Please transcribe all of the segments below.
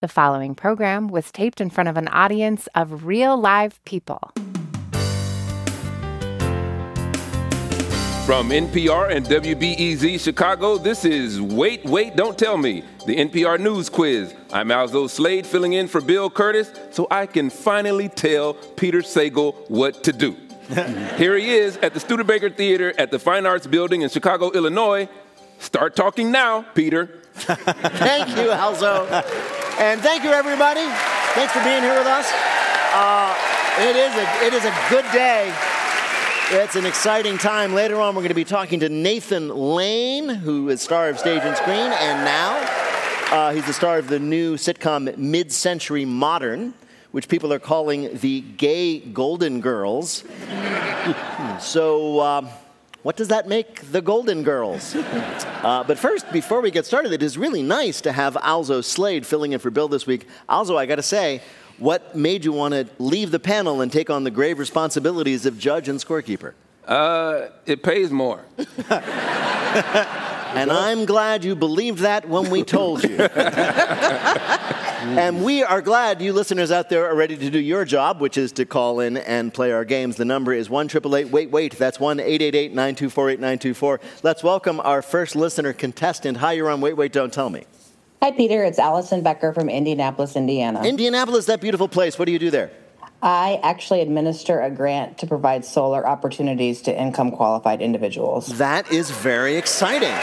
The following program was taped in front of an audience of real live people. From NPR and WBEZ Chicago, this is Wait, Don't Tell Me, the NPR News Quiz. I'm Alzo Slade filling in for Bill Curtis so I can finally tell Peter Sagal what to do. Here he is at the Studebaker Theater at the Fine Arts Building in Chicago, Illinois. Start talking now, Peter. Thank you, Alzo. And thank you, everybody. Thanks for being here with us. It is a good day. It's an exciting time. Later on, we're going to be talking to Nathan Lane, who is star of Stage and Screen, and now he's the star of the new sitcom Mid-Century Modern, which people are calling the Gay Golden Girls. So, what does that make the Golden Girls? But first, before we get started, it is really nice to have Alzo Slade filling in for Bill this week. Alzo, I got to say, what made you want to leave the panel and take on the grave responsibilities of judge and scorekeeper? It pays more. And I'm glad you believed that when we told you. And we are glad you listeners out there are ready to do your job, which is to call in and play our games. The number is 1-888-WAIT-WAIT. That's 1-888-924-8924. Let's welcome our first listener contestant. Hi, you're on Wait, Wait, Don't Tell Me. Hi, Peter. It's Allison Becker from Indianapolis, Indiana. Indianapolis, that beautiful place. What do you do there? I actually administer a grant to provide solar opportunities to income-qualified individuals. That is very exciting.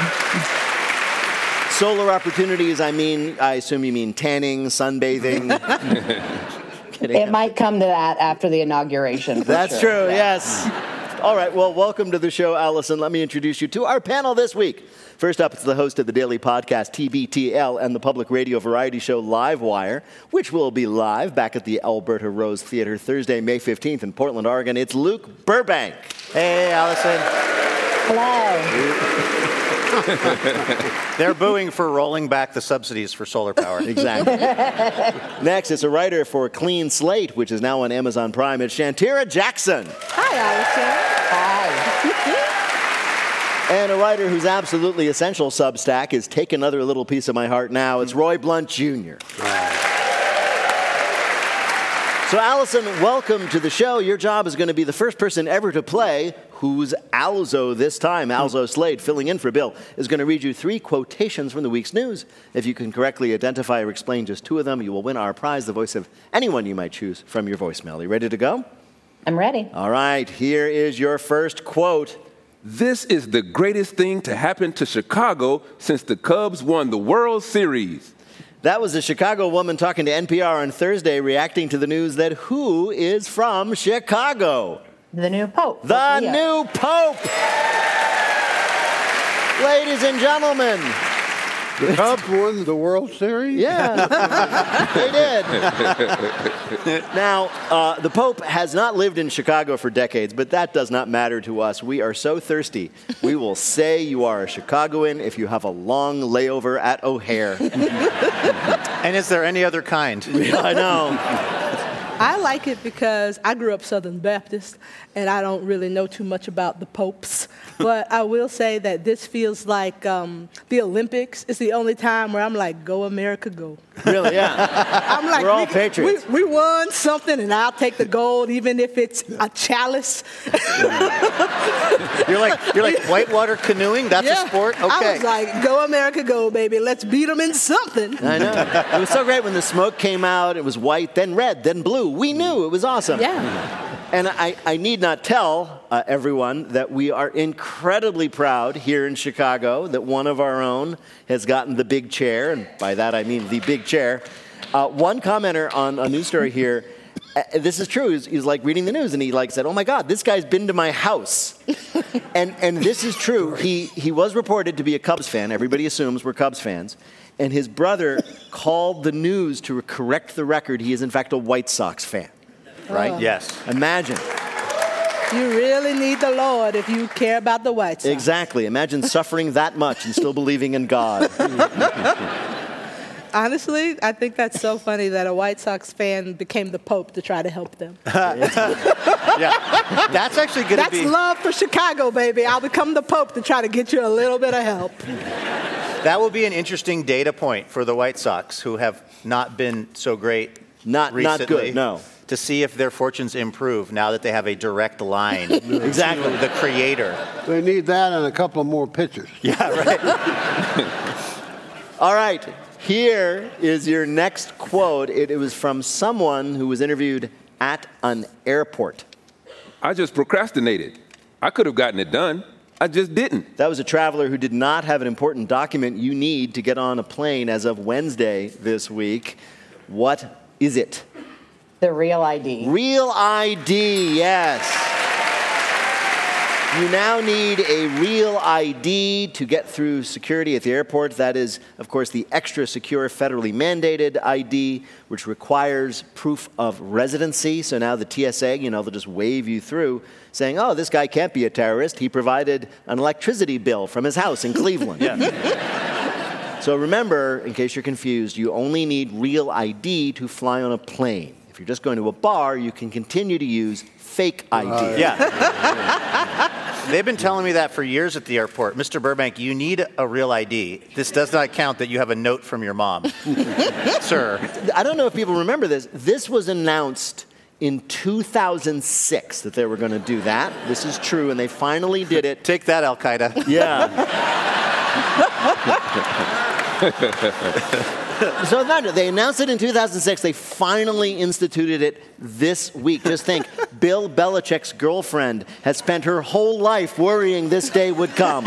Solar opportunities, I assume you mean tanning, sunbathing. It might come to that after the inauguration. That's true, yes. All right, well, welcome to the show, Allison. Let me introduce you to our panel this week. First up, it's the host of the daily podcast TBTL and the public radio variety show Livewire, which will be live back at the Alberta Rose Theater Thursday, May 15th in Portland, Oregon. It's Luke Burbank. Hey, Allison. Hello. They're booing for rolling back the subsidies for solar power. Exactly. Next, it's a writer for Clean Slate, which is now on Amazon Prime. It's Shantira Jackson. Hi, Allison. Hi. And a writer whose absolutely essential Substack is Take Another Little Piece of My Heart Now. It's Roy Blunt Jr. So, Allison, welcome to the show. Your job is going to be the first person ever to play Who's Alzo this time. Alzo Slade, filling in for Bill, is going to read you 3 quotations from the week's news. If you can correctly identify or explain just 2 of them, you will win our prize, the voice of anyone you might choose from your voicemail. Are you ready to go? I'm ready. All right, here is your first quote. This is the greatest thing to happen to Chicago since the Cubs won the World Series. That was a Chicago woman talking to NPR on Thursday, reacting to the news that who is from Chicago? The new Pope. The new Pope! Ladies and gentlemen. The Cubs won the World Series? Yeah, they did. Now, the Pope has not lived in Chicago for decades, but that does not matter to us. We are so thirsty. We will say you are a Chicagoan if you have a long layover at O'Hare. And is there any other kind? I know. I like it because I grew up Southern Baptist, and I don't really know too much about the popes. But I will say that this feels like the Olympics. It's the only time where I'm like, go America, go. Really, yeah. I'm like, we're all patriots. We won something, and I'll take the gold, even if it's a chalice. You're like whitewater canoeing? That's a sport? Okay. I was like, go America, go, baby. Let's beat them in something. I know. It was so great when the smoke came out. It was white, then red, then blue. We knew. It was awesome. Yeah. And I need not tell everyone that we are incredibly proud here in Chicago that one of our own has gotten the big chair, and by that I mean the big chair. One commenter on a news story here, this is true, he's like reading the news, and he like said, oh my God, this guy's been to my house. and this is true. He was reported to be a Cubs fan. Everybody assumes we're Cubs fans. And his brother called the news to correct the record. He is, in fact, a White Sox fan. Right? Yes. Imagine. You really need the Lord if you care about the White Sox. Exactly. Imagine suffering that much and still believing in God. Honestly, I think that's so funny that a White Sox fan became the Pope to try to help them. Yeah. That's actually going to be... That's love for Chicago, baby. I'll become the Pope to try to get you a little bit of help. That will be an interesting data point for the White Sox, who have not been so great recently. Not good, no. To see if their fortunes improve now that they have a direct line Exactly. to the creator. They need that and a couple of more pitchers. Yeah, right. All right, here is your next quote. It was from someone who was interviewed at an airport. I just procrastinated. I could have gotten it done. I just didn't. That was a traveler who did not have an important document you need to get on a plane as of Wednesday this week. What is it? The real ID. Real ID, yes. You now need a real ID to get through security at the airport. That is, of course, the extra secure federally mandated ID, which requires proof of residency. So now the TSA, they'll just wave you through saying, oh, this guy can't be a terrorist. He provided an electricity bill from his house in Cleveland. So remember, in case you're confused, you only need real ID to fly on a plane. If you're just going to a bar, you can continue to use fake ID. They've been telling me that for years at the airport. Mr. Burbank, you need a real ID. This does not count that you have a note from your mom. Sir. I don't know if people remember this. This was announced in 2006 that they were going to do that. This is true, and they finally did it. Take that, Al-Qaeda. Yeah. So they announced it in 2006. They finally instituted it this week. Just think, Bill Belichick's girlfriend has spent her whole life worrying this day would come.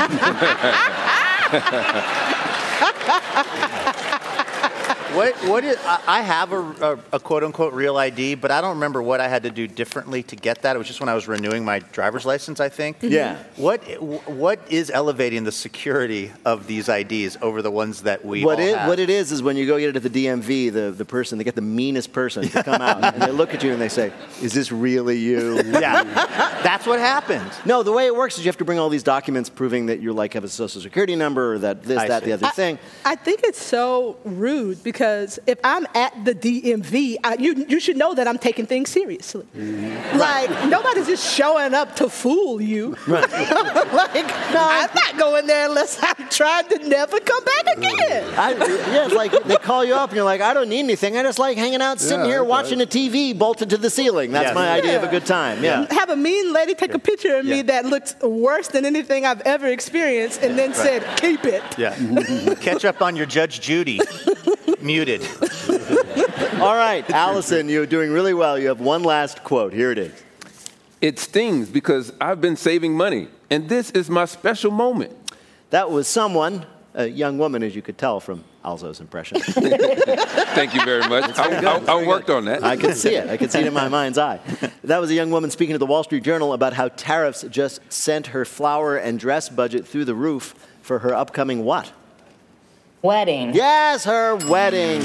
What is, I have a quote-unquote real ID, but I don't remember what I had to do differently to get that. It was just when I was renewing my driver's license, I think. Yeah. What is elevating the security of these IDs over the ones that we all have? What it is when you go get it at the DMV, the person, they get the meanest person to come out, and they look at you and they say, is this really you? Yeah. That's what happened. No, the way it works is you have to bring all these documents proving that you have a social security number or that this, the other thing. I think it's so rude because if I'm at the DMV, you should know that I'm taking things seriously. Like, nobody's just showing up to fool you. Right. I'm not going there unless I'm trying to never come back again. It's like they call you up and you're like, I don't need anything. I just like hanging out, sitting here watching a TV bolted to the ceiling. That's my idea of a good time. Yeah. Have a mean lady take a picture of me that looks worse than anything I've ever experienced and then said, keep it. Yeah. Catch up on your Judge Judy. Muted. All right, Allison, you're doing really well. You have one last quote. Here it is. It stings because I've been saving money, and this is my special moment. That was someone, a young woman, as you could tell from Alzo's impression. Thank you very much. I worked on that. I could see it. I could see it in my mind's eye. That was a young woman speaking to the Wall Street Journal about how tariffs just sent her flower and dress budget through the roof for her upcoming what? Wedding. Yes, her wedding.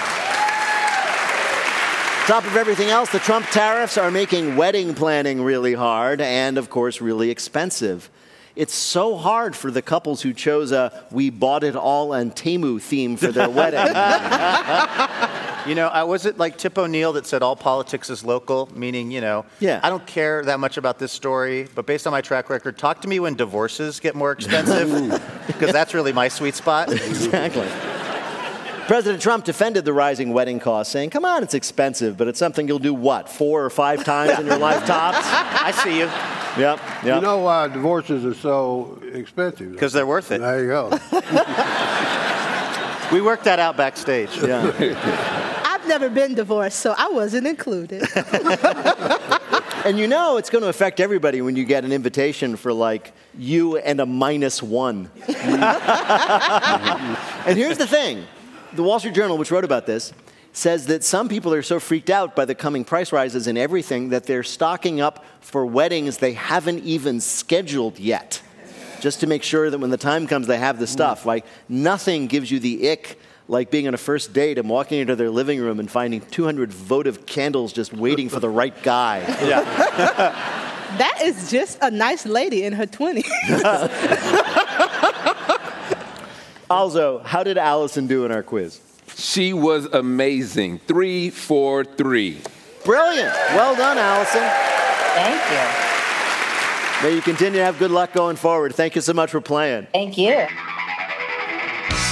Top of everything else, the Trump tariffs are making wedding planning really hard and, of course, really expensive. It's so hard for the couples who chose a "we bought it all" and Temu theme for their wedding. Was it like Tip O'Neill that said all politics is local? Meaning, I don't care that much about this story, but based on my track record, talk to me when divorces get more expensive, because that's really my sweet spot. Exactly. President Trump defended the rising wedding costs, saying, come on, it's expensive, but it's something you'll do, 4 or 5 times in your life tops? I see you. Yep. You know why divorces are so expensive? Because they're worth it. There you go. We worked that out backstage. Yeah. I've never been divorced, so I wasn't included. And it's going to affect everybody when you get an invitation for, you and a -1. And here's the thing. The Wall Street Journal, which wrote about this, says that some people are so freaked out by the coming price rises and everything that they're stocking up for weddings they haven't even scheduled yet, just to make sure that when the time comes, they have the stuff. Nothing gives you the ick like being on a first date and walking into their living room and finding 200 votive candles just waiting for the right guy. Yeah. That is just a nice lady in her 20s. Also, how did Allison do in our quiz? She was amazing. 3 for 3. Brilliant. Well done, Allison. Thank you. May you continue to have good luck going forward. Thank you so much for playing. Thank you.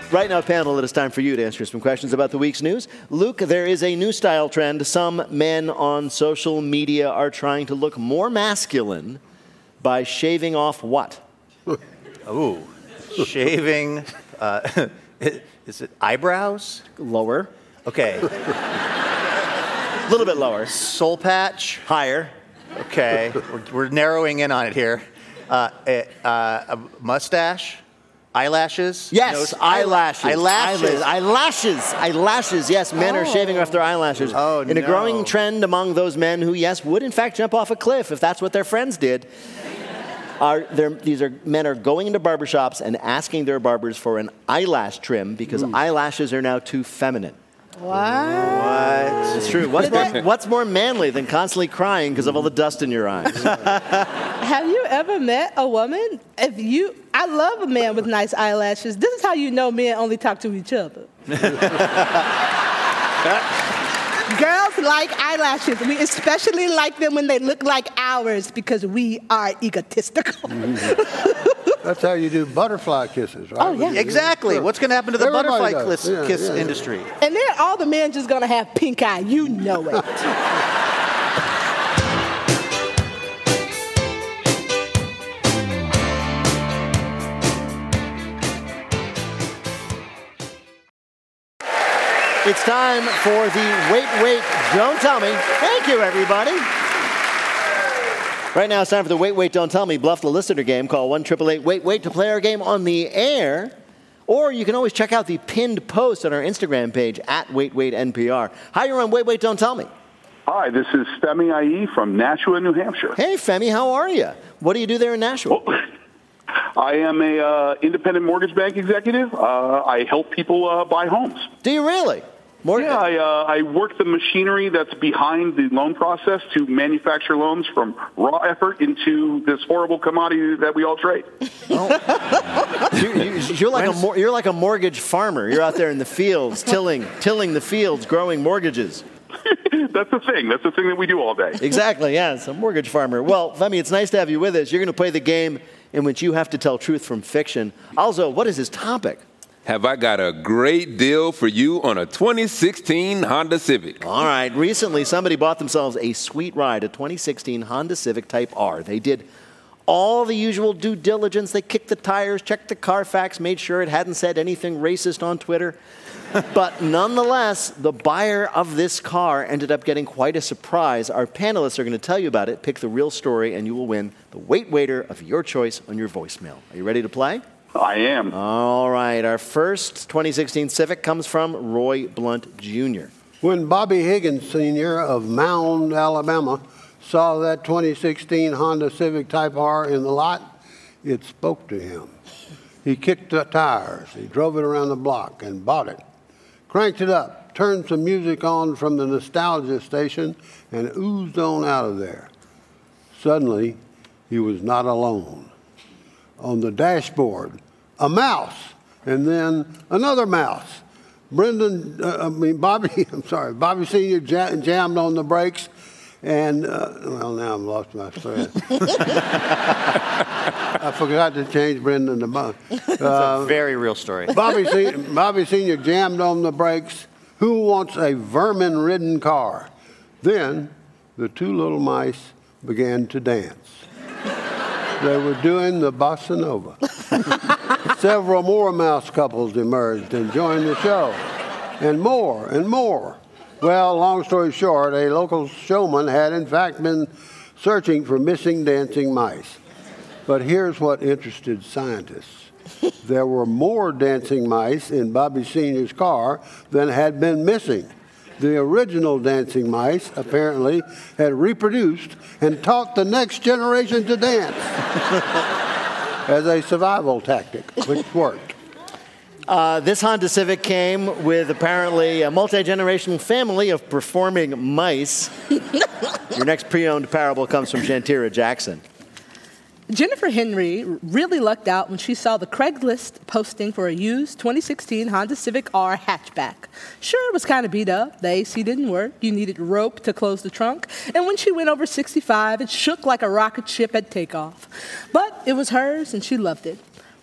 Right now, panel, it is time for you to answer some questions about the week's news. Luke, there is a new style trend. Some men on social media are trying to look more masculine by shaving off what? Ooh, shaving. Is it eyebrows? Lower. Okay. A little bit lower. Soul patch? Higher. Okay. We're narrowing in on it here. A mustache? Eyelashes? Yes, eyelashes. Eyelashes. Eyelashes. Yes, men are shaving off their eyelashes. Oh, In a growing trend among those men who, yes, would in fact jump off a cliff if that's what their friends did. Men are going into barbershops and asking their barbers for an eyelash trim because eyelashes are now too feminine. What? It's true. What's more manly than constantly crying because of all the dust in your eyes? Have you ever met a woman? I love a man with nice eyelashes. This is how you know men only talk to each other. Girls like eyelashes. We especially like them when they look like ours because we are egotistical. That's how you do butterfly kisses, right? Oh, yeah. Exactly. What's going to happen to the Everybody butterfly does. kiss industry? And then all the men just gonna have pink eye. You know it. It's time for the Wait, Don't Tell Me. Thank you, everybody. Right now, it's time for the Wait, Don't Tell Me Bluff the Listener game. Call 1-888-WAIT-WAIT to play our game on the air. Or you can always check out the pinned post on our Instagram page at WaitNPR. Hi, you're on Wait, Don't Tell Me. Hi, this is Femi Aye from Nashua, New Hampshire. Hey, Femi, how are you? What do you do there in Nashua? Well, I am a independent mortgage bank executive. I help people buy homes. Do you really? Yeah, I work the machinery that's behind the loan process to manufacture loans from raw effort into this horrible commodity that we all trade. You're like a mortgage farmer. You're out there in the fields, tilling the fields, growing mortgages. That's the thing. That's the thing that we do all day. Exactly, yes, a mortgage farmer. Well, Femi, it's nice to have you with us. You're going to play the game in which you have to tell truth from fiction. Also, what is his topic? Have I got a great deal for you on a 2016 Honda Civic? All right. Recently, somebody bought themselves a sweet ride, a 2016 Honda Civic Type R. They did all the usual due diligence. They kicked the tires, checked the Carfax, made sure it hadn't said anything racist on Twitter. But nonetheless, the buyer of this car ended up getting quite a surprise. Our panelists are going to tell you about it. Pick the real story, and you will win the Wait Waiter of your choice on your voicemail. Are you ready to play? I am. All right. Our first 2016 Civic comes from Roy Blunt, Jr. When Bobby Higgins, Sr. of Mound, Alabama, saw that 2016 Honda Civic Type R in the lot, it spoke to him. He kicked the tires, he drove it around the block and bought it. Cranked it up, turned some music on from the nostalgia station, and oozed on out of there. Suddenly, he was not alone. On the dashboard, a mouse, and then another mouse. Bobby Sr. jammed on the brakes, and, now I've lost my thread. I forgot to change Brendan to Bob. It's a very real story. Bobby Sr. jammed on the brakes. Who wants a vermin-ridden car? Then the two little mice began to dance. They were doing the bossa nova. Several more mouse couples emerged and joined the show. And more and more. Well, long story short, a local showman had in fact been searching for missing dancing mice. But here's what interested scientists. There were more dancing mice in Bobby Sr.'s car than had been missing. The original dancing mice apparently had reproduced and taught the next generation to dance as a survival tactic, which worked. This Honda Civic came with apparently a multi-generational family of performing mice. Your next pre-owned parable comes from Shantira Jackson. Jennifer Henry really lucked out when she saw the Craigslist posting for a used 2016 Honda Civic R hatchback. Sure, it was kind of beat up. The AC didn't work. You needed rope to close the trunk. And when she went over 65, it shook like a rocket ship at takeoff. But it was hers, and she loved it.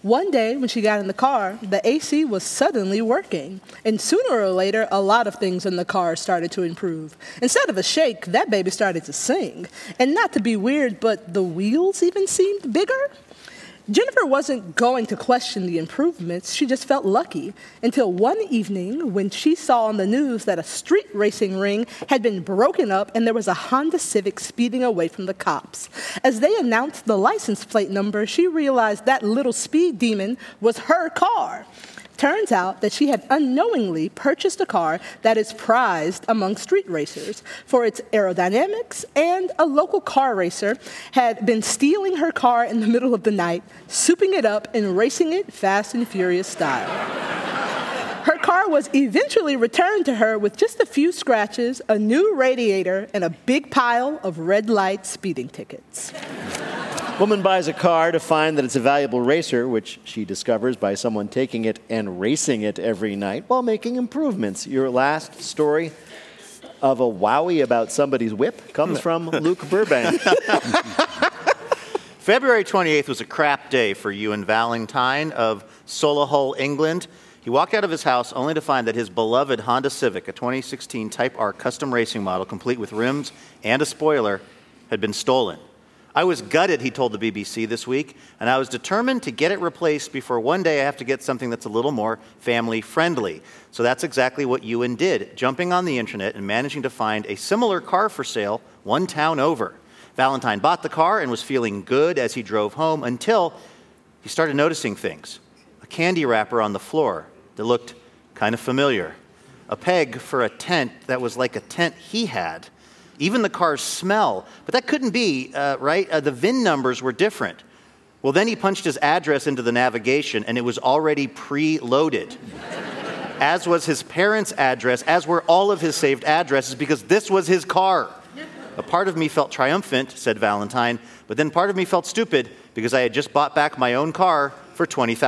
One day, when she got in the car, the AC was suddenly working. And sooner or later, a lot of things in the car started to improve. Instead of a shake, that baby started to sing. And not to be weird, but the wheels even seemed bigger. Jennifer wasn't going to question the improvements. She just felt lucky until one evening when she saw on the news that a street racing ring had been broken up and there was a Honda Civic speeding away from the cops. As they announced the license plate number, she realized that little speed demon was her car. Turns out that she had unknowingly purchased a car that is prized among street racers for its aerodynamics, and a local car racer had been stealing her car in the middle of the night, souping it up and racing it Fast and Furious style. Her car was eventually returned to her with just a few scratches, a new radiator, and a big pile of red light speeding tickets. Woman buys a car to find that it's a valuable racer, which she discovers by someone taking it and racing it every night while making improvements. Your last story of a wowie about somebody's whip comes from Luke Burbank. February 28th was a crap day for Ewan Valentine of Solihull, England. He walked out of his house only to find that his beloved Honda Civic, a 2016 Type R custom racing model complete with rims and a spoiler, had been stolen. I was gutted, he told the BBC this week, and I was determined to get it replaced before one day I have to get something that's a little more family-friendly. So that's exactly what Ewan did, jumping on the internet and managing to find a similar car for sale one town over. Valentine bought the car and was feeling good as he drove home until he started noticing things. A candy wrapper on the floor that looked kind of familiar. A peg for a tent that was like a tent he had. Even the car's smell. But that couldn't be, right? The VIN numbers were different. Well, then he punched his address into the navigation, and it was already pre-loaded. As was his parents' address, as were all of his saved addresses, because this was his car. A part of me felt triumphant, said Valentine, but then part of me felt stupid because I had just bought back my own car for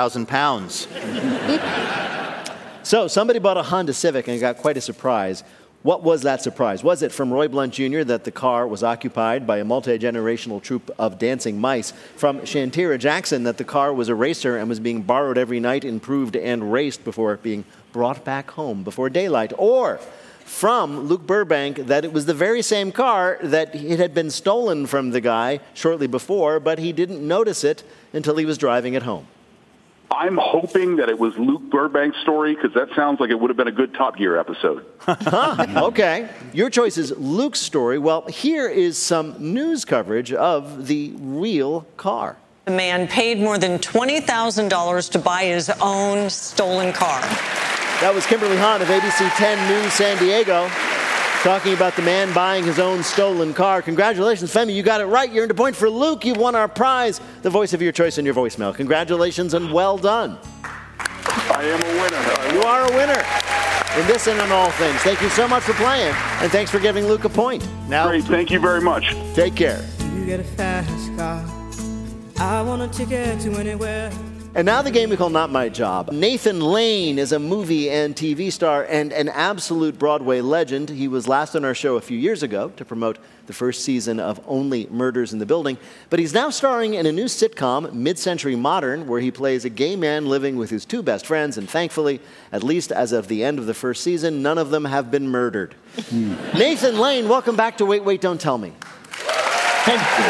£20,000. So somebody bought a Honda Civic and got quite a surprise. What was that surprise? Was it from Roy Blunt Jr. that the car was occupied by a multi-generational troupe of dancing mice? From Shantira Jackson that the car was a racer and was being borrowed every night, improved, and raced before being brought back home before daylight? Or from Luke Burbank that it was the very same car that it had been stolen from the guy shortly before, but he didn't notice it until he was driving it home? I'm hoping that it was Luke Burbank's story, because that sounds like it would have been a good Top Gear episode. Okay. Your choice is Luke's story. Well, here is some news coverage of the real car. The man paid more than $20,000 to buy his own stolen car. That was Kimberly Hahn of ABC 10 News San Diego, talking about the man buying his own stolen car. Congratulations, Femi. You got it right. You earned a point for Luke. You've won our prize, the voice of your choice in your voicemail. Congratulations and well done. I am a winner. You are a winner in this and in all things. Thank you so much for playing, and thanks for giving Luke a point. Now, great. Thank you very much. Take care. You get a fast car. I want a ticket to anywhere. And now the game we call Not My Job. Nathan Lane is a movie and TV star and an absolute Broadway legend. He was last on our show a few years ago to promote the first season of Only Murders in the Building. But he's now starring in a new sitcom, Mid-Century Modern, where he plays a gay man living with his two best friends. And thankfully, at least as of the end of the first season, none of them have been murdered. Nathan Lane, welcome back to Wait, Wait, Don't Tell Me. Thank you.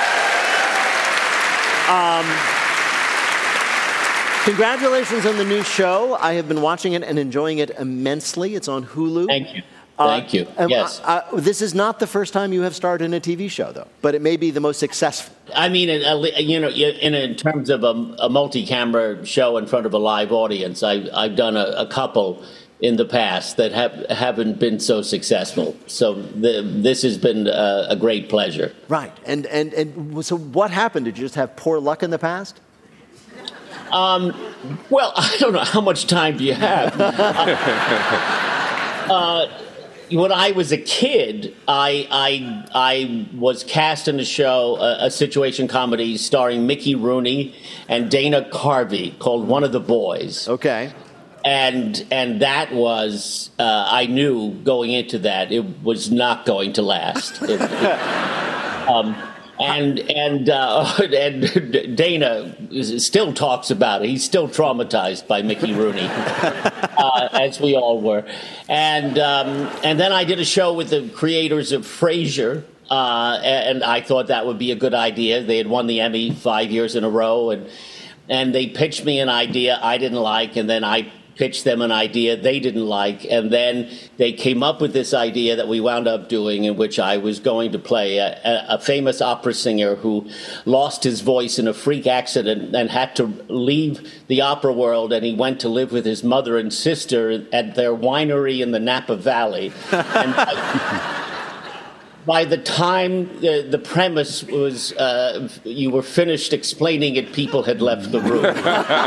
Congratulations on the new show. I have been watching it and enjoying it immensely. It's on Hulu. Thank you. Thank you. Yes. This is not the first time you have starred in a TV show, though, but it may be the most successful. I mean, in terms of a multi-camera show in front of a live audience, I've done a couple in the past that haven't been so successful. So this has been a great pleasure. Right. And so what happened? Did you just have poor luck in the past? Well, I don't know. How much time do you have? When I was a kid, I was cast in a show, a situation comedy starring Mickey Rooney and Dana Carvey called One of the Boys. Okay. And that was, I knew going into that, it was not going to last. And Dana still talks about it. He's still traumatized by Mickey Rooney, as we all were. And then I did a show with the creators of Frasier, and I thought that would be a good idea. They had won the Emmy 5 years in a row, and they pitched me an idea I didn't like, and then I pitched them an idea they didn't like, and then they came up with this idea that we wound up doing, in which I was going to play a famous opera singer who lost his voice in a freak accident and had to leave the opera world, and he went to live with his mother and sister at their winery in the Napa Valley. And by the time the premise was you were finished explaining it, people had left the room.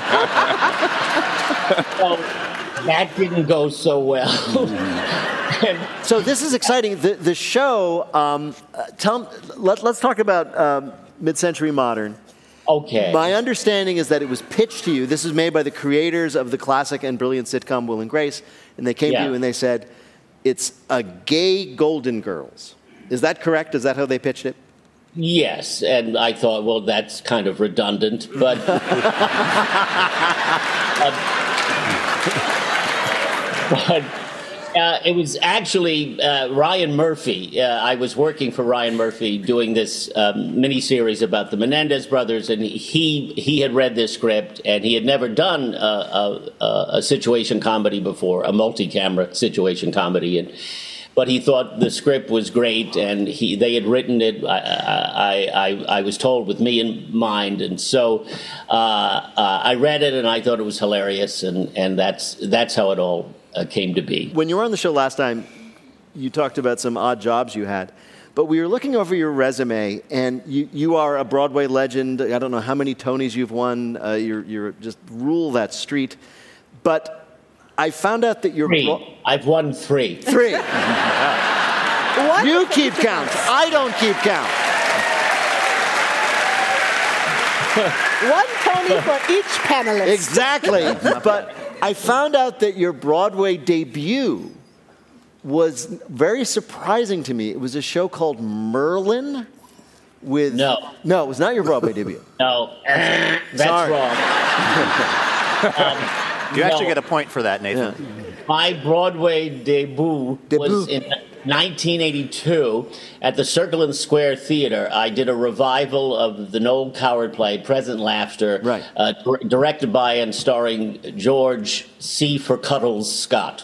So that didn't go so well. So this is exciting. The show, let's talk about Mid-Century Modern. Okay. My understanding is that it was pitched to you. This is made by the creators of the classic and brilliant sitcom Will and Grace. And they came to you and they said, it's a gay Golden Girls. Is that correct? Is that how they pitched it? Yes, and I thought, well, that's kind of redundant, but it was actually Ryan Murphy. I was working for Ryan Murphy doing this miniseries about the Menendez brothers, and he had read this script, and he had never done a situation comedy before, a multi-camera situation comedy, but he thought the script was great, and they had written it, I was told, with me in mind. And so I read it, and I thought it was hilarious, and that's how it all came to be. When you were on the show last time, you talked about some odd jobs you had. But we were looking over your resume, and you are a Broadway legend. I don't know how many Tonys you've won. You're just rule that street. But I found out that you're... I've won 3. 3. You keep count. I don't keep count. One Tony for each panelist. Exactly. But I found out that your Broadway debut was very surprising to me. It was a show called Merlin with... No, it was not your Broadway debut. No, that's wrong. You actually get a point for that, Nathan. Yeah. My Broadway debut was in 1982 at the Circle and Square Theater. I did a revival of the Noel Coward play, Present Laughter, directed by and starring George C. for Cuddles Scott.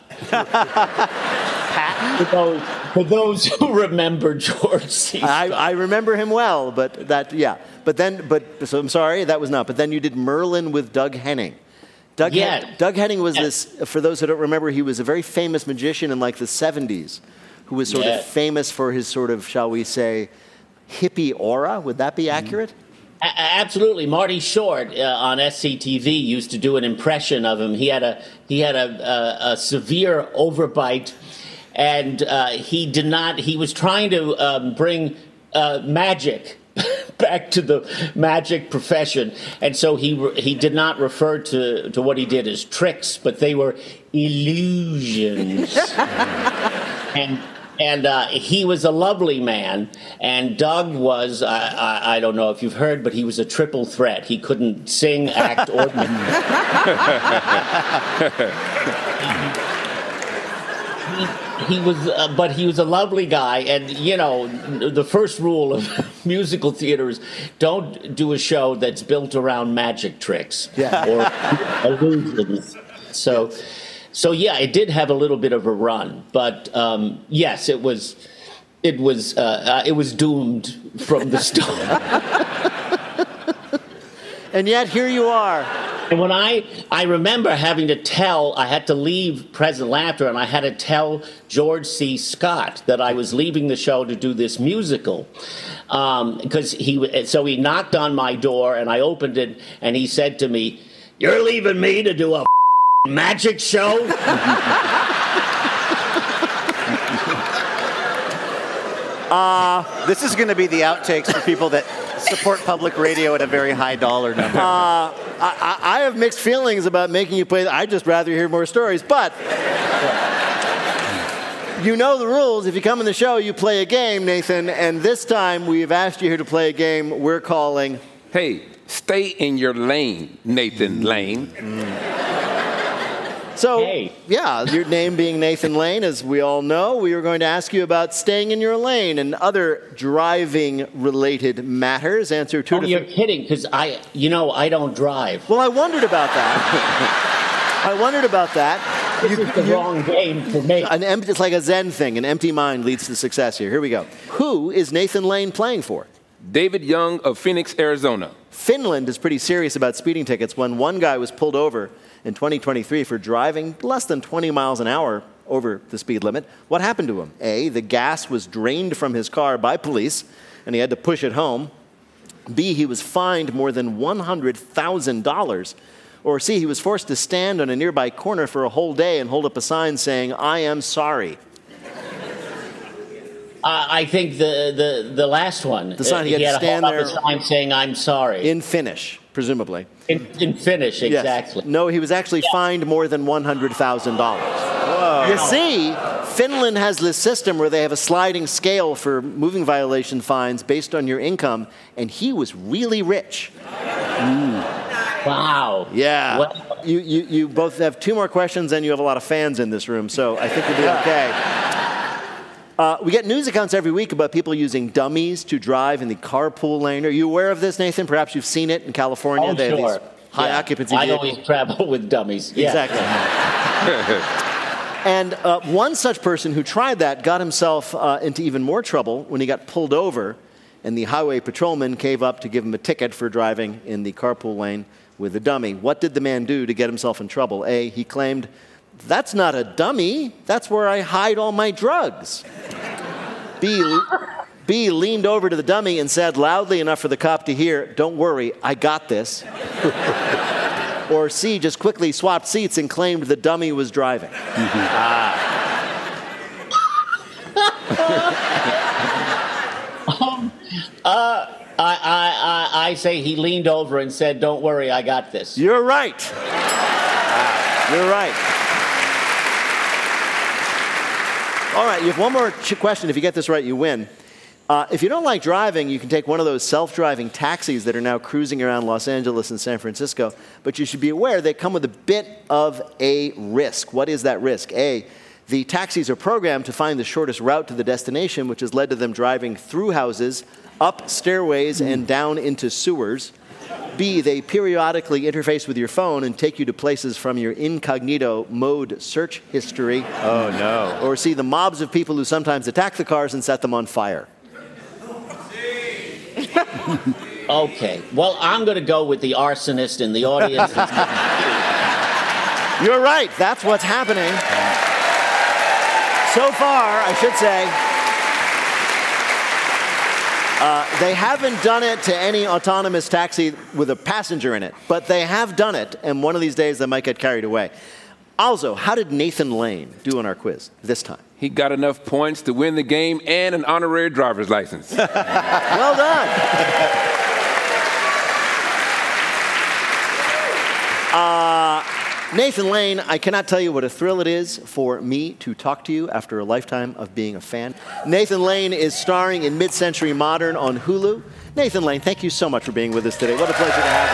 For those who remember George C. I remember him well, but so I'm sorry, that was not. But then you did Merlin with Doug Henning. Doug Henning was this, for those who don't remember, he was a very famous magician in like the 70s who was sort of famous for his sort of, shall we say, hippie aura. Would that be accurate? Absolutely. Marty Short on SCTV used to do an impression of him. He had a severe overbite, and he was trying to bring magic back to the magic profession, and so he did not refer to what he did as tricks, but they were illusions. and he was a lovely man, and Doug was, I don't know if you've heard, but he was a triple threat. He couldn't sing, act, or He was a lovely guy, and the first rule of musical theater is don't do a show that's built around magic tricks or illusions. So it did have a little bit of a run, but yes, it was doomed from the start. And yet here you are. And when I remember having to I had to leave Present Laughter, and I had to tell George C. Scott that I was leaving the show to do this musical, because he knocked on my door, and I opened it, and he said to me, "You're leaving me to do a magic show?" This is going to be the outtakes for people that support public radio at a very high dollar number. I have mixed feelings about making you play. I'd just rather hear more stories. But You know the rules. If you come in the show, you play a game, Nathan. And this time, we've asked you here to play a game we're calling... Hey, stay in your lane, Nathan Lane. So, yeah, your name being Nathan Lane, as we all know, we were going to ask you about staying in your lane and other driving-related matters. Answer 2 to 3. You're kidding, because I don't drive. Well, I wondered about that. This is the wrong game for me. It's like a Zen thing. An empty mind leads to success here. Here we go. Who is Nathan Lane playing for? David Young of Phoenix, Arizona. Finland is pretty serious about speeding tickets. When one guy was pulled over in 2023 for driving less than 20 miles an hour over the speed limit, what happened to him? A, the gas was drained from his car by police, and he had to push it home. B, he was fined more than $100,000. Or C, he was forced to stand on a nearby corner for a whole day and hold up a sign saying, "I am sorry." I think the last one. The sign, he had to stand there. A sign saying, "I'm sorry." In Finnish, presumably. In Finnish, exactly. Yes. No, he was actually fined more than $100,000. You see, Finland has this system where they have a sliding scale for moving violation fines based on your income, and he was really rich. Wow. Yeah. Well, you both have 2 more questions, and you have a lot of fans in this room, so I think you'll be okay. We get news accounts every week about people using dummies to drive in the carpool lane. Are you aware of this, Nathan? Perhaps you've seen it in California. Oh, they have sure. these high-occupancy I vehicles. always travel with dummies. Yeah. Exactly. And one such person who tried that got himself into even more trouble when he got pulled over, and the highway patrolman gave up to give him a ticket for driving in the carpool lane with a dummy. What did the man do to get himself in trouble? A, he claimed, "That's not a dummy. That's where I hide all my drugs." B, leaned over to the dummy and said loudly enough for the cop to hear, "Don't worry, I got this." Or C, just quickly swapped seats and claimed the dummy was driving. I say he leaned over and said, "Don't worry, I got this." You're right. You're right. All right, you have one more question. If you get this right, you win. If you don't like driving, you can take one of those self-driving taxis that are now cruising around Los Angeles and San Francisco. But you should be aware they come with a bit of a risk. What is that risk? A, the taxis are programmed to find the shortest route to the destination, which has led to them driving through houses, up stairways, and down into sewers. B, they periodically interface with your phone and take you to places from your incognito mode search history. Oh, no. Or C, the mobs of people who sometimes attack the cars and set them on fire. Okay. Well, I'm going to go with the arsonist in the audience. You're right. That's what's happening. So far, I should say, they haven't done it to any autonomous taxi with a passenger in it, but they have done it, and one of these days they might get carried away. Also, how did Nathan Lane do on our quiz this time? He got enough points to win the game and an honorary driver's license. Well done. Nathan Lane, I cannot tell you what a thrill it is for me to talk to you after a lifetime of being a fan. Nathan Lane is starring in Mid-Century Modern on Hulu. Nathan Lane, thank you so much for being with us today. What a pleasure to have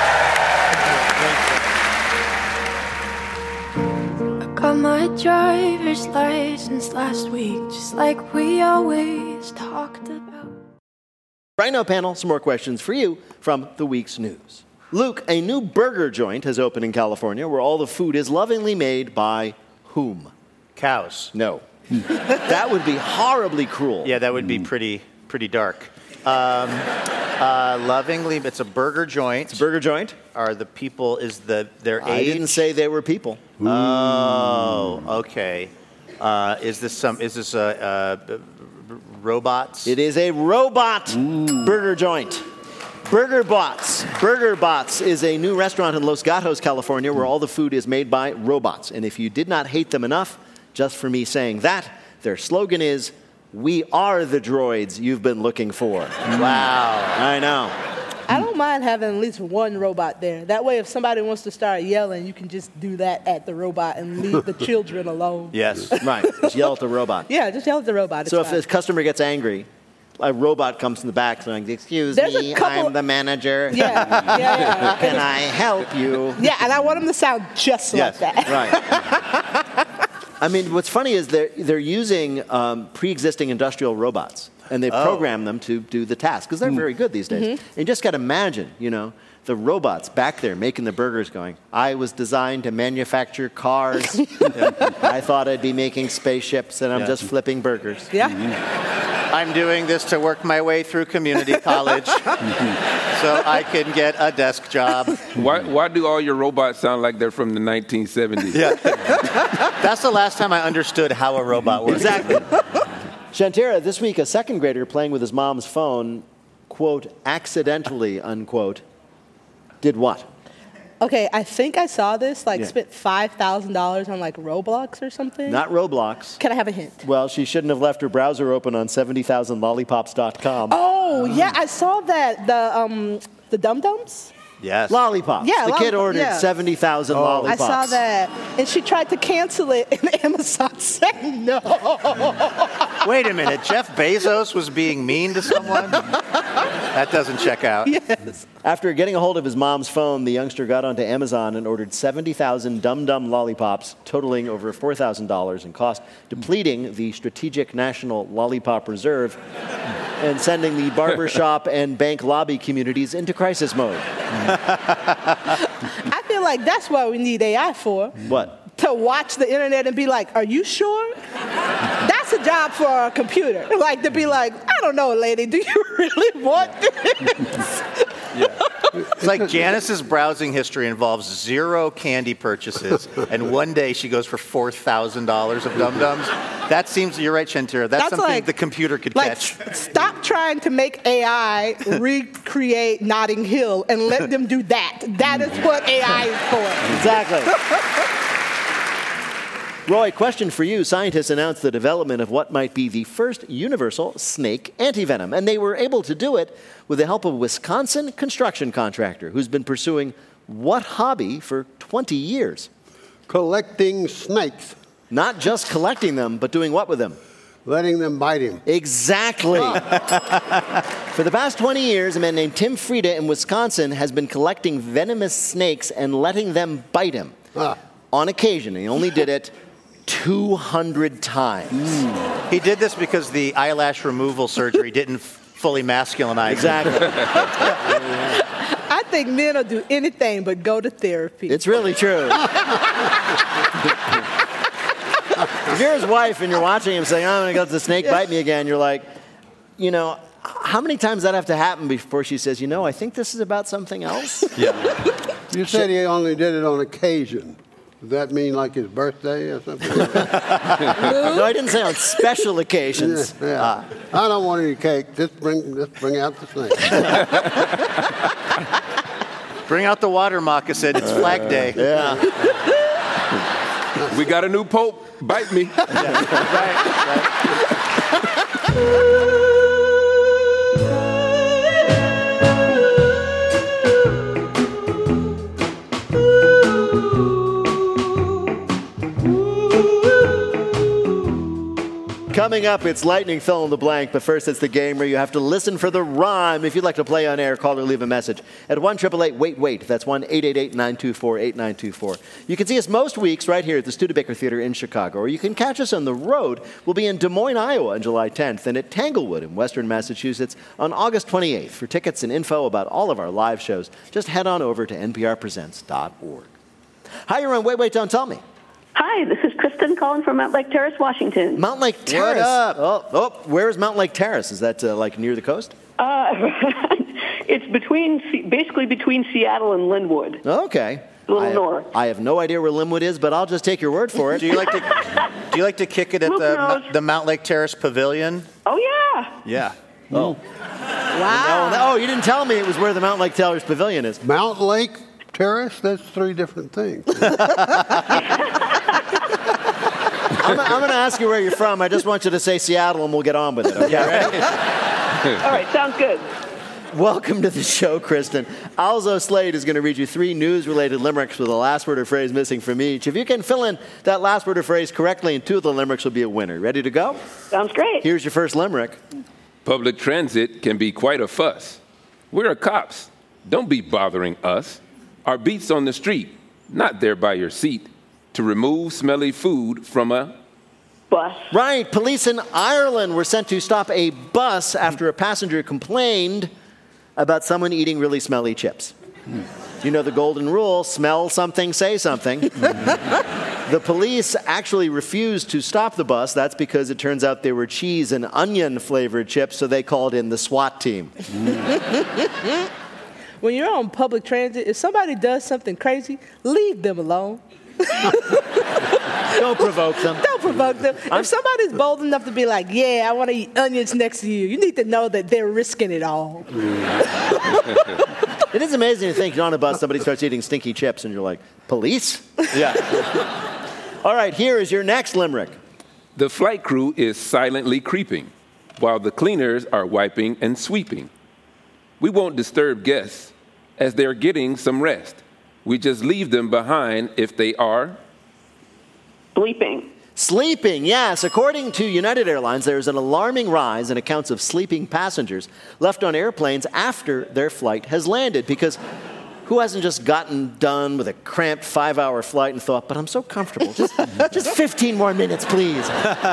you. I got my driver's license last week, just like we always talked about. Right now, panel, some more questions for you from the week's news. Luke, a new burger joint has opened in California where all the food is lovingly made by whom? Cows. No. That would be horribly cruel. Yeah, that would be pretty dark. Lovingly, it's a burger joint. It's a burger joint. Are the people, their age? I didn't say they were people. Oh, okay. Is this robots? It is a robot burger joint. Burger Bots. Burger Bots is a new restaurant in Los Gatos, California, where all the food is made by robots. And if you did not hate them enough, just for me saying that, their slogan is, "We are the droids you've been looking for." Wow. I know. I don't mind having at least one robot there. That way, if somebody wants to start yelling, you can just do that at the robot and leave the children alone. Yes, right. Just yell at the robot. Yeah, just yell at the robot. So if the customer gets angry, a robot comes in the back saying, "Excuse me, I'm the manager. Yeah. Can I help you?" Yeah, and I want them to sound just like that. Right. I mean, what's funny is they're using pre-existing industrial robots, and they program them to do the task because they're very good these days. And you just got to imagine, the robots back there making the burgers going, "I was designed to manufacture cars. I thought I'd be making spaceships, and I'm just flipping burgers." Yeah. I'm doing this to work my way through community college so I can get a desk job. Why do all your robots sound like they're from the 1970s? Yeah. That's the last time I understood how a robot works. Exactly. Shantira, this week a second grader playing with his mom's phone, quote, accidentally, unquote, did what? Okay, I think I saw this, spent $5,000 on Roblox or something. Not Roblox. Can I have a hint? Well, she shouldn't have left her browser open on 70,000lollipops.com. Oh, yeah, I saw that. The Dum-Dums? Yes. Lollipops. Yeah, the kid ordered 70,000 lollipops. I saw that. And she tried to cancel it, and Amazon said no. Wait a minute. Jeff Bezos was being mean to someone? That doesn't check out. Yes. After getting a hold of his mom's phone, the youngster got onto Amazon and ordered 70,000 Dum-Dum lollipops, totaling over $4,000 in cost, depleting the Strategic National Lollipop Reserve and sending the barbershop and bank lobby communities into crisis mode. I feel like that's what we need AI for. What? To watch the internet and be like, "Are you sure?" That's a job for a computer. To be like, "I don't know, lady, do you really want this?" It's like Janice's browsing history involves 0 candy purchases, and one day she goes for $4,000 of Dum-Dums. That seems, you're right, Shantira, that's something the computer could catch. Stop trying to make AI recreate Notting Hill and let them do that. That is what AI is for. Exactly. Roy, question for you. Scientists announced the development of what might be the first universal snake antivenom, and they were able to do it with the help of a Wisconsin construction contractor who's been pursuing what hobby for 20 years? Collecting snakes. Not just collecting them, but doing what with them? Letting them bite him. Exactly. For the past 20 years, a man named Tim Frieda in Wisconsin has been collecting venomous snakes and letting them bite him. On occasion. He only did it 200 times. He did this because the eyelash removal surgery didn't fully masculinize. Exactly. I think men will do anything but go to therapy. It's really true. If you're his wife and you're watching him saying, "I'm going to go let the snake bite me again," you're like, how many times does that have to happen before she says, I think this is about something else? Yeah. You said he only did it on occasion. Does that mean like his birthday or something? No, I didn't say on special occasions. Yeah. I don't want any cake. Just bring out the snake. Bring out the water moccasin. It's Flag Day. Yeah. We got a new pope. Bite me. Right. Coming up, it's lightning fill in the blank, but first it's the game where you have to listen for the rhyme. If you'd like to play on air, call or leave a message at 1-888-WAIT-WAIT. That's 1-888-924-8924. You can see us most weeks right here at the Studebaker Theater in Chicago, or you can catch us on the road. We'll be in Des Moines, Iowa on July 10th, and at Tanglewood in Western Massachusetts on August 28th. For tickets and info about all of our live shows, just head on over to nprpresents.org. Hi, you're on Wait, Wait, Don't Tell Me. Hi, this is Kristen calling from Mount Lake Terrace, Washington. Mount Lake Terrace. What up? Oh, where is Mount Lake Terrace? Is that near the coast? It's basically between Seattle and Linwood. Okay. A little north. I have no idea where Linwood is, but I'll just take your word for it. Do you like to kick it at the Mount Lake Terrace Pavilion? Oh yeah. Yeah. Oh. Wow. You didn't tell me it was where the Mount Lake Terrace Pavilion is. Mount Lake Terrace? That's 3 different things. I'm going to ask you where you're from. I just want you to say Seattle, and we'll get on with it. Okay? All right, sounds good. Welcome to the show, Kristen. Alzo Slade is going to read you 3 news-related limericks with a last word or phrase missing from each. If you can fill in that last word or phrase correctly, and 2 of the limericks will be a winner. Ready to go? Sounds great. Here's your first limerick. Public transit can be quite a fuss. We're cops. Don't be bothering us. Our beat's on the street, not there by your seat, to remove smelly food from a bus. Right. Police in Ireland were sent to stop a bus after a passenger complained about someone eating really smelly chips. You know the golden rule, smell something, say something. The police actually refused to stop the bus. That's because it turns out they were cheese and onion-flavored chips, so they called in the SWAT team. When you're on public transit, if somebody does something crazy, leave them alone. Don't provoke them. Don't provoke them. If somebody's bold enough to be like, yeah, I want to eat onions next to you, you need to know that they're risking it all. It is amazing to think you're on a bus, somebody starts eating stinky chips, and you're like, police? Yeah. All right, here is your next limerick. The flight crew is silently creeping, while the cleaners are wiping and sweeping. We won't disturb guests, as they're getting some rest. We just leave them behind if they are sleeping. Sleeping, yes. According to United Airlines, there's an alarming rise in accounts of sleeping passengers left on airplanes after their flight has landed. Because who hasn't just gotten done with a cramped 5-hour flight and thought, but I'm so comfortable, just 15 more minutes, please.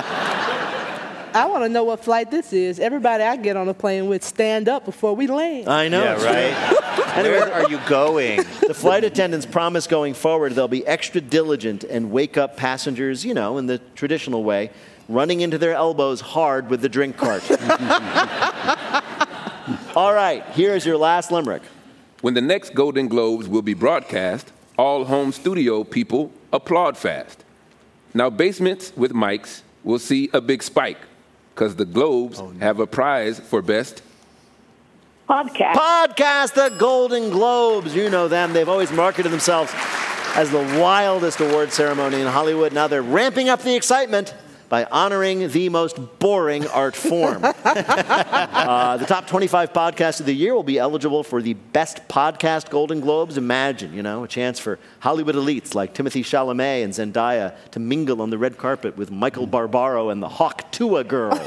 I want to know what flight this is. Everybody I get on a plane with stand up before we land. I know. Yeah, right. Anyway, where are you going? The flight attendants promise going forward they'll be extra diligent and wake up passengers, in the traditional way, running into their elbows hard with the drink cart. All right, here's your last limerick. When the next Golden Globes will be broadcast, all home studio people applaud fast. Now basements with mics will see a big spike, because the Globes have a prize for best podcast. The Golden Globes. You know them. They've always marketed themselves as the wildest award ceremony in Hollywood. Now they're ramping up the excitement by honoring the most boring art form. The top 25 podcasts of the year will be eligible for the Best Podcast Golden Globes. Imagine, a chance for Hollywood elites like Timothée Chalamet and Zendaya to mingle on the red carpet with Michael Barbaro and the Hawk Tuah girl.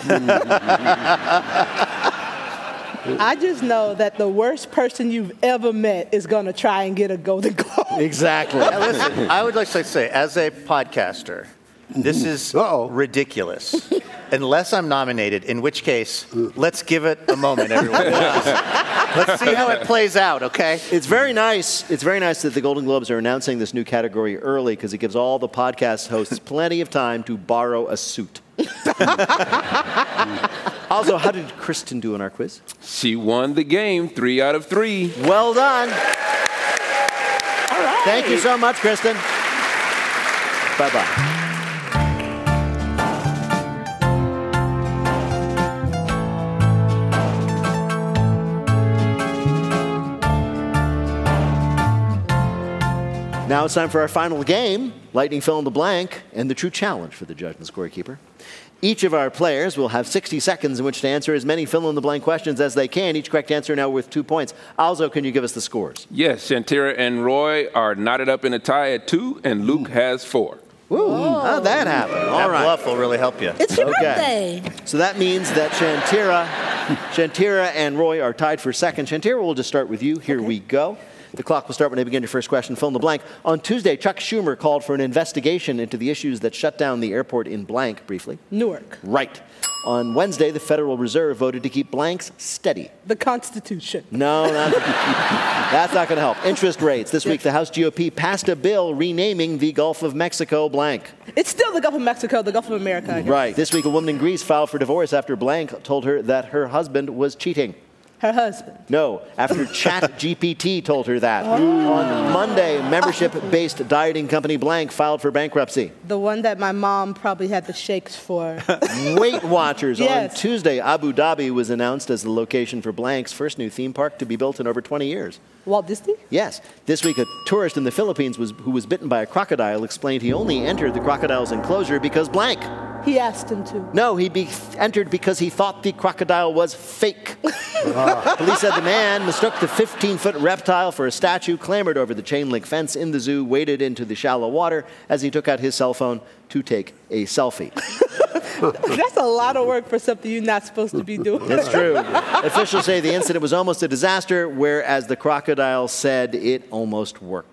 I just know that the worst person you've ever met is going to try and get a Golden Globe. Exactly. Now, listen, I would like to say, as a podcaster, this is ridiculous. Unless I'm nominated, in which case, let's give it a moment, everyone. Let's see how it plays out, okay? It's very nice. It's very nice that the Golden Globes are announcing this new category early because it gives all the podcast hosts plenty of time to borrow a suit. Also, how did Kristen do in our quiz? She won the game 3 out of 3. Well done. All right. Thank you so much, Kristen. Bye-bye. Now it's time for our final game, Lightning Fill in the Blank, and the true challenge for the judge and scorekeeper. Each of our players will have 60 seconds in which to answer as many fill-in-the-blank questions as they can. Each correct answer now worth 2 points. Alzo, can you give us the scores? Yes, Shantira and Roy are knotted up in a tie at 2, and Luke has 4. Ooh, how'd that happen? All right. That bluff will really help you. It's your birthday. So that means that Shantira and Roy are tied for second. Shantira, we'll just start with you. Here we go. The clock will start when I begin your first question. Fill in the blank. On Tuesday, Chuck Schumer called for an investigation into the issues that shut down the airport in blank, briefly. Newark. Right. On Wednesday, the Federal Reserve voted to keep blanks steady. The Constitution. No, that's not going to help. Interest rates. This week, the House GOP passed a bill renaming the Gulf of Mexico blank. It's still the Gulf of Mexico, the Gulf of America, I guess. Right. This week, a woman in Greece filed for divorce after blank told her that her husband was cheating. Her husband. No, after ChatGPT told her that. On Monday, membership-based dieting company blank filed for bankruptcy. The one that my mom probably had the shakes for. Weight Watchers. Yes. On Tuesday, Abu Dhabi was announced as the location for blank's first new theme park to be built in over 20 years. Walt Disney? Yes. This week, a tourist in the Philippines who was bitten by a crocodile explained he only entered the crocodile's enclosure because blank. He asked him to. No, he entered because he thought the crocodile was fake. Police said the man mistook the 15-foot reptile for a statue, clambered over the chain-link fence in the zoo, waded into the shallow water as he took out his cell phone to take a selfie. That's a lot of work for something you're not supposed to be doing. It's true. Officials say the incident was almost a disaster, whereas the crocodile said it almost worked.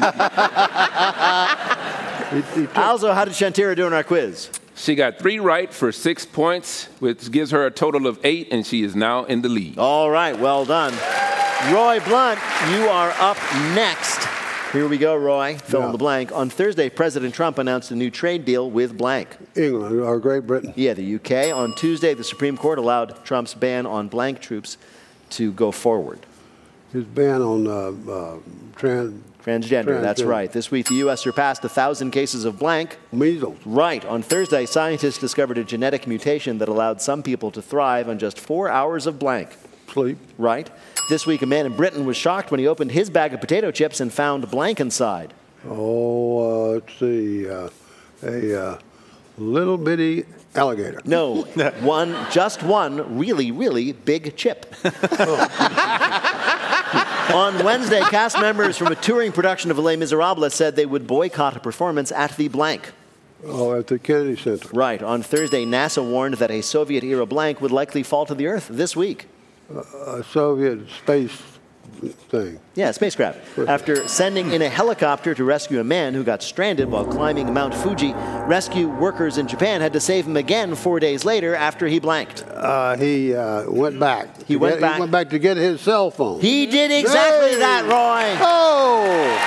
Also, how did Shantira do in our quiz? She got 3 right for 6 points, which gives her a total of 8, and she is now in the lead. All right, well done. Roy Blunt, you are up next. Here we go, Roy. Fill in the blank. On Thursday, President Trump announced a new trade deal with blank. England or Great Britain. Yeah, the UK. On Tuesday, the Supreme Court allowed Trump's ban on blank troops to go forward. His ban on transgender, that's right. This week, the U.S. surpassed 1,000 cases of blank. Measles. Right. On Thursday, scientists discovered a genetic mutation that allowed some people to thrive on just 4 hours of blank. Sleep. Right. This week, a man in Britain was shocked when he opened his bag of potato chips and found blank inside. Oh, let's see. A little bitty alligator. No, just one really, really big chip. On Wednesday, cast members from a touring production of Les Miserables said they would boycott a performance at the blank. Oh, at the Kennedy Center. Right. On Thursday, NASA warned that a Soviet-era blank would likely fall to the Earth this week. A Soviet space thing. Yeah, spacecraft. After sending in a helicopter to rescue a man who got stranded while climbing Mount Fuji, rescue workers in Japan had to save him again 4 days later after he blanked. He went back. He went back to get his cell phone. He did exactly that, Roy. Oh!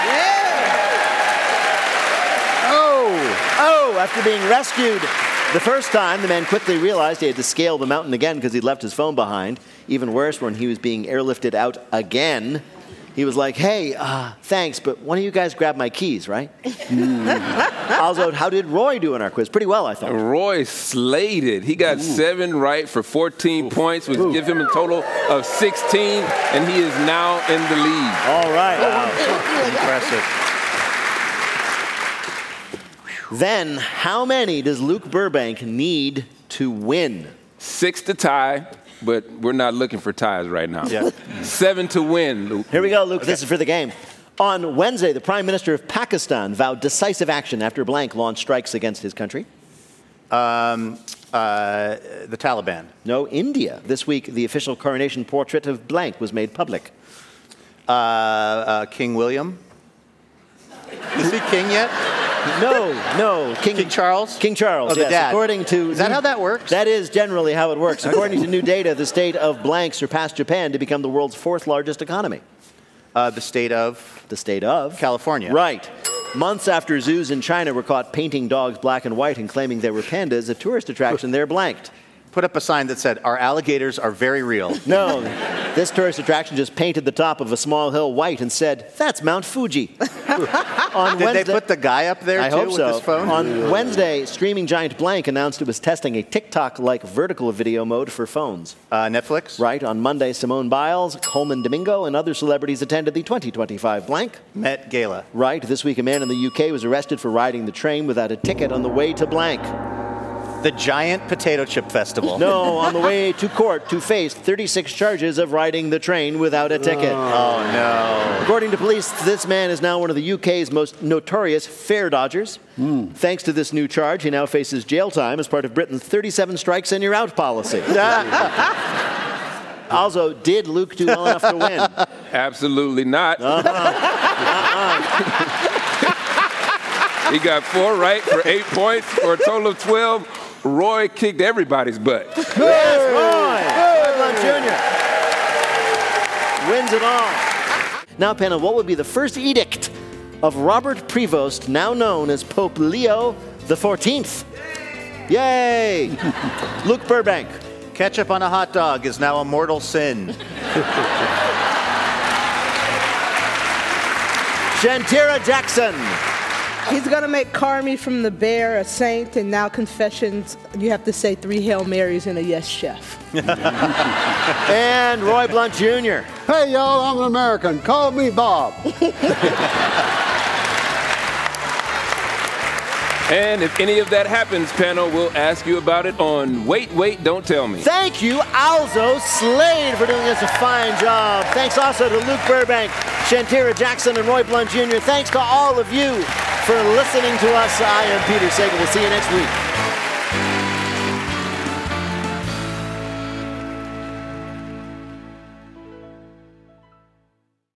Oh! After being rescued the first time, the man quickly realized he had to scale the mountain again because he'd left his phone behind. Even worse, when he was being airlifted out again, he was like, hey, thanks, but one of you guys grab my keys, right? Also, how did Roy do in our quiz? Pretty well, I thought. Roy slayed it. He got 7 right for 14 points, which gives him a total of 16, and he is now in the lead. All right. Wow. Impressive. Then, how many does Luke Burbank need to win? 6 to tie, but we're not looking for ties right now. Yeah. 7 to win, Luke. Here we go, Luke. Okay. This is for the game. On Wednesday, the Prime Minister of Pakistan vowed decisive action after blank launched strikes against his country. The Taliban. No, India. This week, the official coronation portrait of blank was made public. King William. Is he king yet? No. King Charles? King Charles, the yes. dad. According to is that how that works? That is generally how it works. According to new data, the state of blank surpassed Japan to become the world's 4th largest economy. The state of? The state of? California. Right. Months after zoos in China were caught painting dogs black and white and claiming they were pandas, a tourist attraction there blanked. Put up a sign that said, our alligators are very real. No, this tourist attraction just painted the top of a small hill white and said, that's Mount Fuji. Did they put the guy up there, I too, hope with so. his phone? On Wednesday, streaming giant Blank announced it was testing a TikTok-like vertical video mode for phones. Netflix? Right. On Monday, Simone Biles, Coleman Domingo, and other celebrities attended the 2025 Blank Met Gala. Right. This week, a man in the UK was arrested for riding the train without a ticket on the way to blank. The Giant Potato Chip Festival. No, on the way to court to face 36 charges of riding the train without a ticket. Oh, no. According to police, this man is now one of the UK's most notorious fare dodgers. Thanks to this new charge, he now faces jail time as part of Britain's 37 strikes and you're out policy. Also, did Luke do well enough to win? Absolutely not. He got 4 right for 8 points for a total of 12. Roy kicked everybody's butt. Yes, Roy! Blunt Jr. wins it all. Now, Penna, what would be the first edict of Robert Prevost, now known as Pope Leo XIV? Yay! Luke Burbank. Ketchup on a hot dog is now a mortal sin. Shantira Jackson. He's going to make Carmy from The Bear a saint, and now confessions, you have to say 3 Hail Marys and a yes, chef. And Roy Blunt Jr. Hey, y'all, I'm an American. Call me Bob. And if any of that happens, panel, we'll ask you about it on Wait, Wait, Don't Tell Me. Thank you, Alzo Slade, for doing us a fine job. Thanks also to Luke Burbank, Shantira Jackson, and Roy Blunt Jr. Thanks to all of you for listening to us. I am Peter Sagal. We'll see you next week.